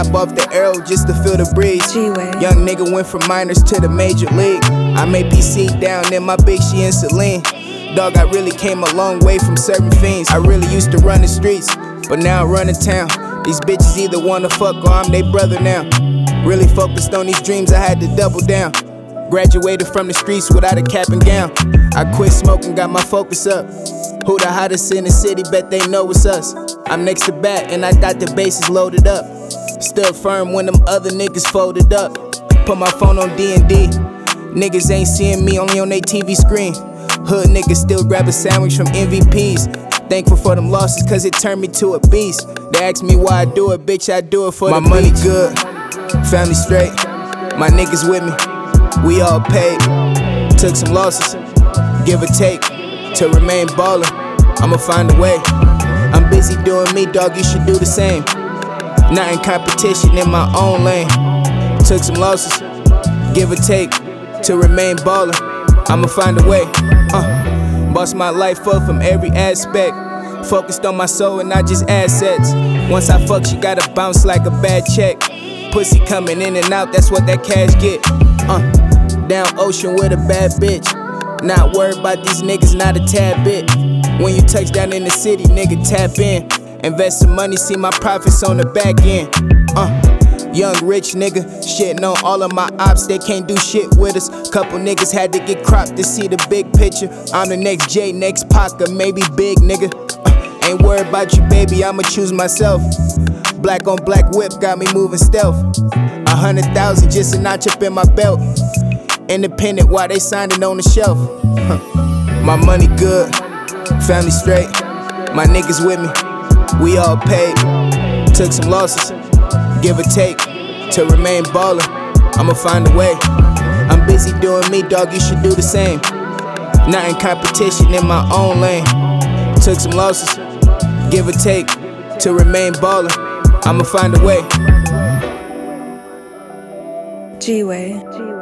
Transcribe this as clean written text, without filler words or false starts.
hop off the arrow just to feel the breeze. G-Way. Young nigga went from minors to the major league. I made PC down in my big, she in Celine. Dog, I really came a long way from serving fiends. I really used to run the streets, but now I run the town. These bitches either wanna fuck or I'm they brother now. Really focused on these dreams, I had to double down. Graduated from the streets without a cap and gown. I quit smoking, got my focus up. Who the hottest in the city, bet they know it's us. I'm next to bat and I got the bases loaded up. Stood firm when them other niggas folded up. Put my phone on D&D. Niggas ain't seeing me, only on they TV screen. Hood niggas still grab a sandwich from MVPs. Thankful for them losses cause it turned me to a beast. They ask me why I do it, bitch, I do it for my money good, family straight, my niggas with me, we all paid. Took some losses, give or take, to remain ballin', I'ma find a way. I'm busy doing me, dog, you should do the same. Not in competition, in my own lane. Took some losses, give or take, to remain ballin', I'ma find a way. Boss my life up from every aspect. Focused on my soul and not just assets. Once I fuck, she gotta bounce like a bad check. Pussy coming in and out, that's what that cash get. Down ocean with a bad bitch. Not worried about these niggas, not a tad bit. When you touch down in the city, nigga, tap in. Invest some money, see my profits on the back end. Young rich nigga, shitting on all of my ops, they can't do shit with us. Couple niggas had to get cropped to see the big picture. I'm the next J, next Pac, or maybe big nigga. Ain't worried about you, baby, I'ma choose myself. Black on black whip got me moving stealth. 100,000 just a notch up in my belt. Independent while they signing on the shelf. My money good, family straight, my niggas with me, we all paid. Took some losses, give or take, to remain ballin', I'ma find a way. I'm busy doing me, dog, you should do the same. Not in competition, in my own lane. Took some losses, give or take, to remain ballin', I'ma find a way. G-Way.